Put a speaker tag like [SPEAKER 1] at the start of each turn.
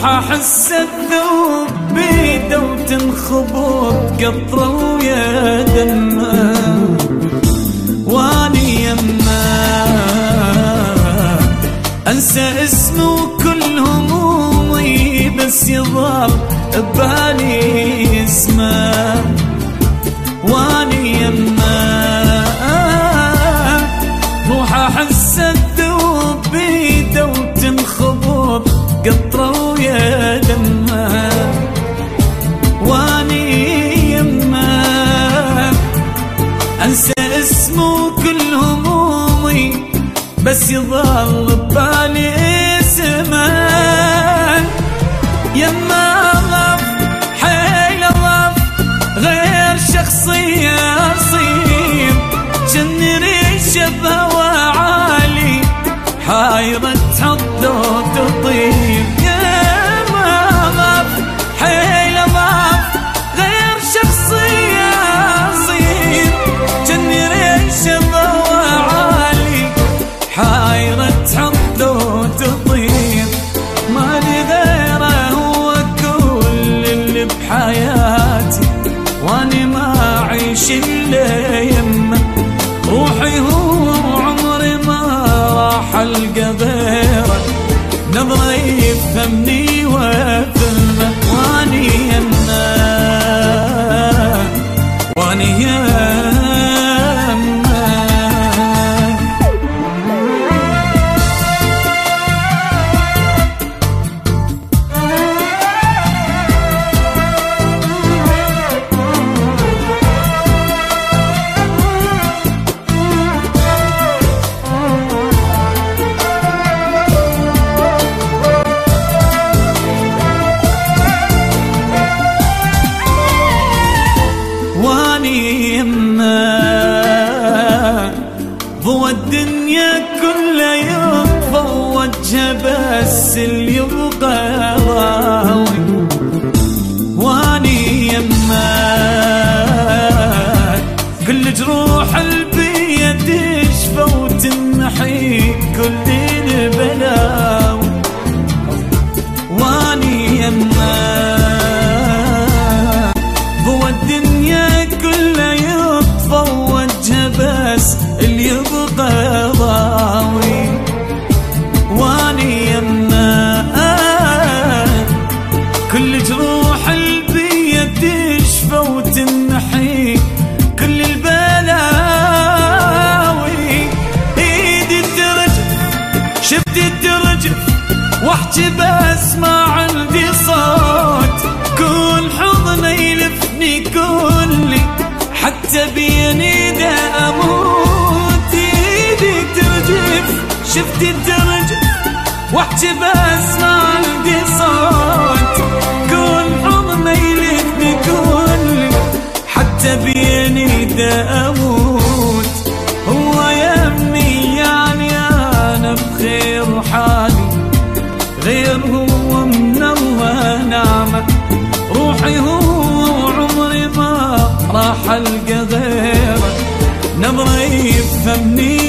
[SPEAKER 1] روح احس الذوب بيده وتنخبط قطره ويا دمه، واني يمه انسى اسمه وكل همومي، بس يظل ببالي اسمه، واني يمه روح احس الذوب بيده وتنخبط قطره ويا دمه، واني يمه انسى اسمه وكل همومي، بس يظل ببالي اسمه. يما غف حيل غف غير شخصية أصير، جن ريشه بهوى عالي حايرة تحض وتطير. يما غف حيل غف غير شخصية أصير، جن ريشه بهوى عالي حايرة تحض وتطير. مالي غيره هو كل اللي بحياتي، واني ما اعيش الا يمه، روحي هو وعمري ما راح القى غيره، نظره يفهمني وافهمه، واني يمه واني يمه. ضوى الدنيا كلها يطفى وجهه بس اللي يبقى ضاوي، واني يمه كل جروح البيا تشفى وتمحي كل البلاوي، واني يمه ضوى الدنيا كلها يطفى وجهه بس اللي يبقى ضاوي، واني يمه كل جروح البيا تشفى وتمحي كل البلاوي. ايدي ترجف شفتي ترجف واحكي بس ما عندي صوت، كل حضن يلفني كلي حتى بيني دا اموت. ايدي ترجف شفتي ترجف واحكي بس ما عندي صوت، كل حضن يلفني كلي حتى بيني دا اموت. هو يمي يعني انا بخير حالي، غير هو من الله نعمه، روحي هو وعمري ما راح القى غيره، نظره يفهمني